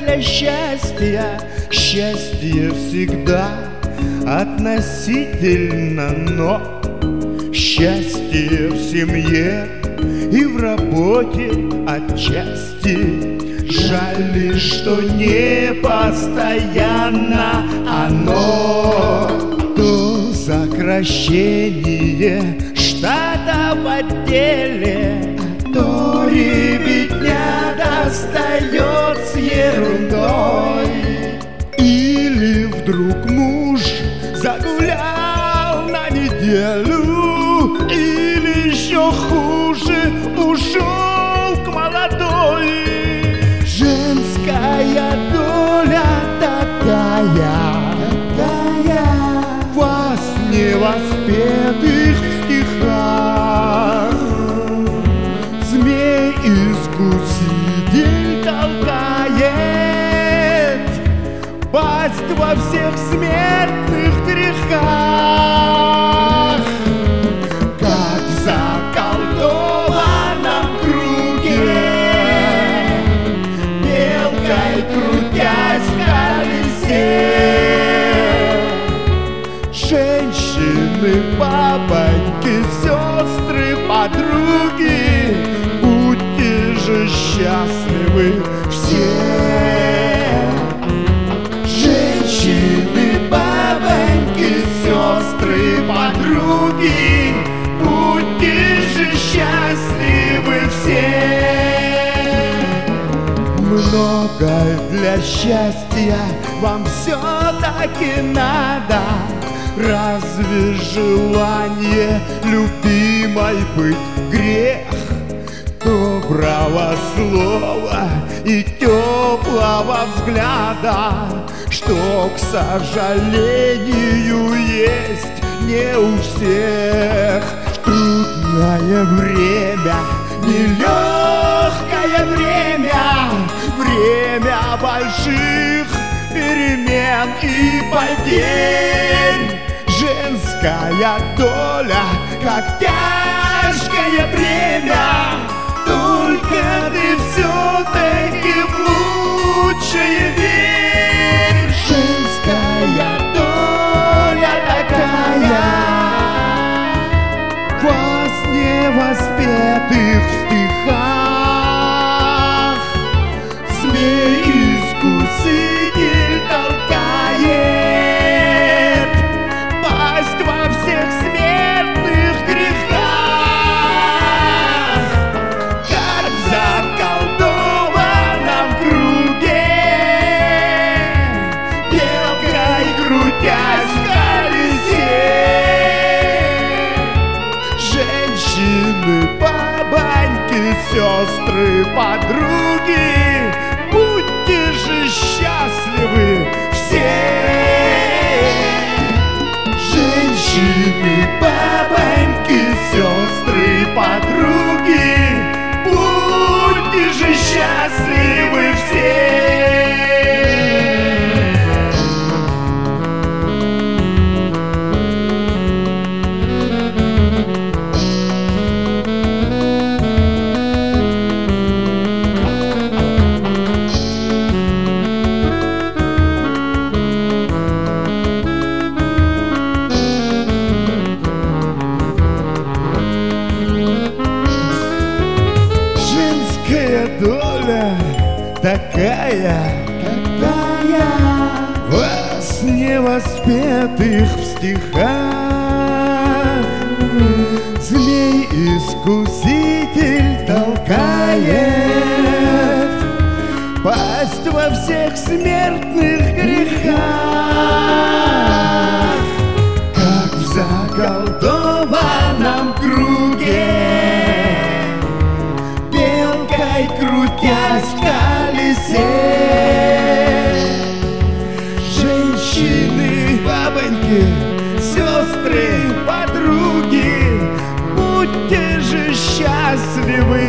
для счастья. Счастье всегда относительно, но счастье в семье и в работе отчасти. Жаль лишь, что не постоянно оно. То сокращение штата в отделе, то ребятня достает с ерундой. Или вдруг муж загулял на неделю, или еще хуже, ушел к молодой. Женская доля такая вас невоспетых в стихах. Змей-искуситель толкает пасть во всех смертных грехах. Как в заколдованном круге, белкой крутясь в колесе, женщины, бабоньки, сестры, подруги, будьте же счастливы все. Женщины, бабоньки, сестры, подруги, будьте же счастливы все. Много для счастья вам все-таки надо. Разве желание любимой быть грех? Доброго слова и теплого взгляда, что, к сожалению, есть не у всех. Трудное время, нелегкое время, время больших перемен и потерь. Женская доля, как тяжкое бремя, только ты все-таки в лучшее верь. Женская доля такая вас невоспетых в стихах. Змей-искуситель толкает пасть во всех смертных грехах. Как в заколдованном круге, белкой крутясь в колесе, женщины, бабоньки, сестры, подруги, будьте же счастливы все. Женщины, бабоньки, сестры, подруги, будьте же счастливы все. Доля такая вас невоспетых в стихах. Змей-искуситель толкает пасть во всех смертных грехах. Как в заколдованном круге, крутясь в колесе, женщины, бабоньки, сестры, подруги, будьте же счастливы